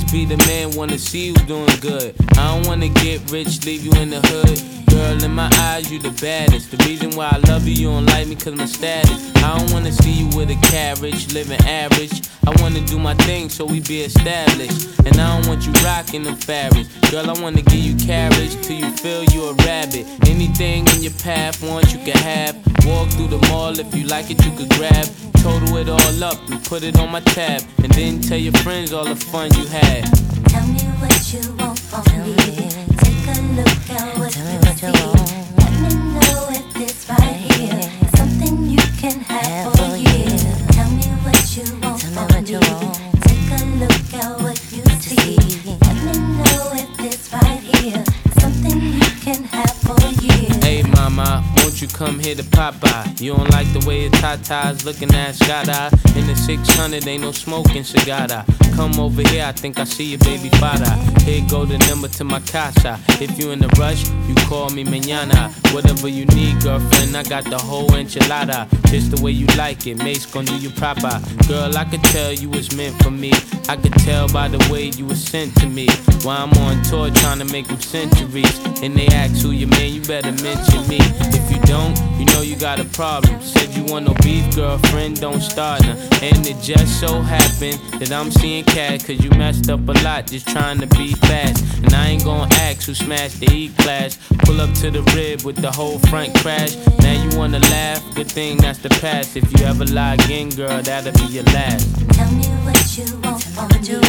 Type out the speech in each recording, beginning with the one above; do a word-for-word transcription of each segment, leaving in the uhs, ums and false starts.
be the man, wanna see you doing good. I don't wanna get rich, leave you in the hood. Girl, in my eyes, you the baddest. The reason why I love you, you don't like me cause my status. I don't wanna see you with a carriage, living average. I wanna do my thing so we be established. And I don't want you rocking them fabrics. Girl, I wanna give you carriage till you feel you a rabbit. Anything in your path, want you can have. Walk through the mall, if you like it, you could grab. Total it all up and put it on my tab. And then tell your friends all the fun you had. Tell me what you want from me. Take a look at what Tell me you what see. you want. Let me know if this right here is something you can have for years. Tell me what you want Tell me from what me. you want. Take a look at what you see. Let me know if this right here is something you can have for years. Hey mama, won't you come here to Popeye? You don't like the way your tatas looking at Scott-eye. In the six hundred, ain't no smoking cigar. Come over here, I think I see your baby father. Here go the number to my casa. If you in a rush, you call me mañana. Whatever you need, girlfriend, I got the whole enchilada. Just the way you like it, Mace gon' do you proper. Girl, I could tell you was meant for me. I could tell by the way you was sent to me. While I'm on tour trying to make them centuries. And they ask who you man, you better mention me. If you don't, you know you got a problem. Said you want no beef, girlfriend, don't start now. And it just so happened that I'm seeing cat, cause you messed up a lot just trying to be fast. And I ain't gon' ask who smashed the E-class. Pull up to the rib with the whole front crash. Now you wanna laugh, good thing that's the past. If you ever lie again, girl, that'll be your last. Tell me what you want from me. Take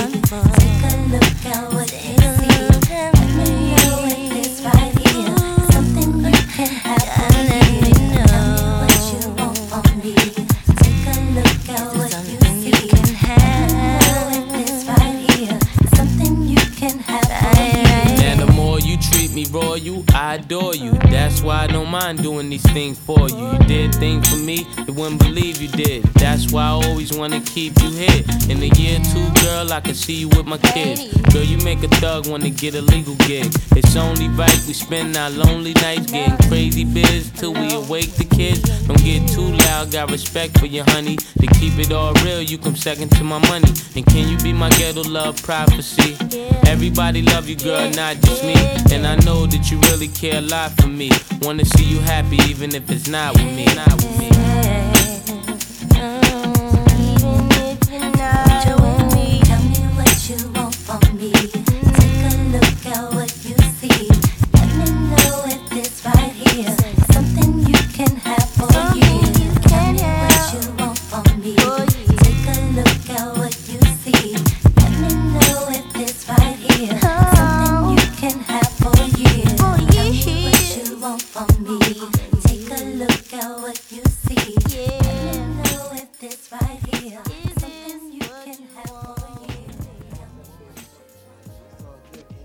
a look at what you see. Let me know if this right here is something you can have for years. Tell me what you want from me. Take a look at what you see. Let me know if this right here is something you can have for years. Now the more you treat me royal, I adore you. That's why I don't mind doing these things for you. You did things for me, you wouldn't believe you did. That's why I always wanna keep you here. In a year or two, girl, I can see you with my kids. Girl, you make a thug wanna get a legal gig. It's only right we spend our lonely nights getting crazy biz till we awake the kids. Don't get too loud, got respect for you, honey. To keep it all real, you come second to my money. And can you be my ghetto love prophecy? Everybody love you, girl, not just me. And I know that you really care a lot for me. Wanna see you happy even if it's not with me. Not with me.